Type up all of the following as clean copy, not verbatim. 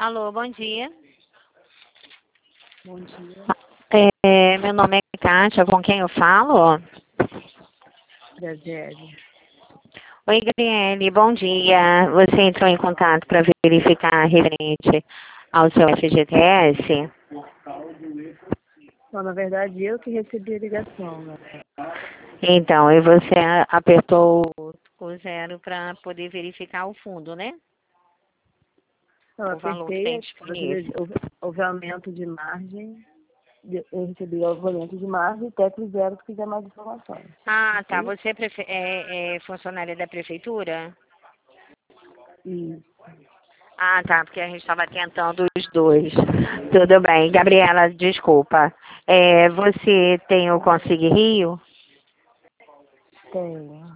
Alô, bom dia. Bom dia, Meu nome é Kátia, com quem eu falo? Gabriele. Oi, Gabriele, bom dia. Você entrou em contato para verificar referente ao seu FGTS? Não, na verdade, eu que recebi a ligação, né? Então, e você apertou o zero para poder verificar o fundo, né? Não, eu O valor que tem apertei, disponível. houve aumento de margem, eu recebi o aumento de margem e teto zero se quiser mais informações. Ah, tá. Sim? Você é funcionária da prefeitura? Isso. Ah, tá, porque a gente estava tentando os dois. Tudo bem. Gabriela, desculpa. Você tem o Consigue Rio? Tenho.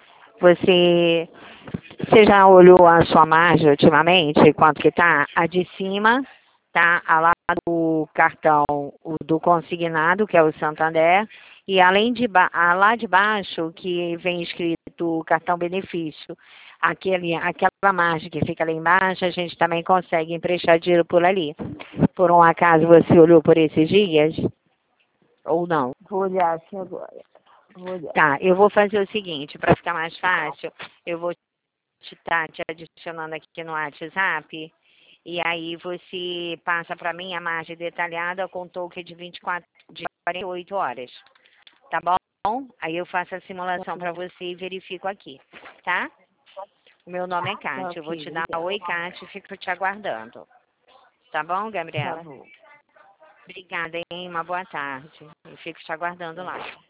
Você já olhou a sua margem ultimamente? Quanto que tá? A de cima tá a lá do cartão o do consignado, que é o Santander, e além a lá de baixo, que vem escrito cartão benefício. Aquela margem que fica lá embaixo, a gente também consegue emprestar dinheiro por ali. Por um acaso você olhou por esses dias? Ou não? Vou olhar aqui agora. Vou olhar. Tá, eu vou fazer o seguinte, para ficar mais fácil, eu vou te adicionando aqui no WhatsApp. E aí você passa para mim a margem detalhada com token de 48 horas. Tá bom? Aí eu faço a simulação para você e verifico aqui, tá? O meu nome é Tá, Kátia. Eu vou ok, te dar obrigada. oi, Kátia, e fico te aguardando. Tá bom, Tá Gabriela? bom. Obrigada, hein? Uma boa tarde. Eu fico te aguardando lá.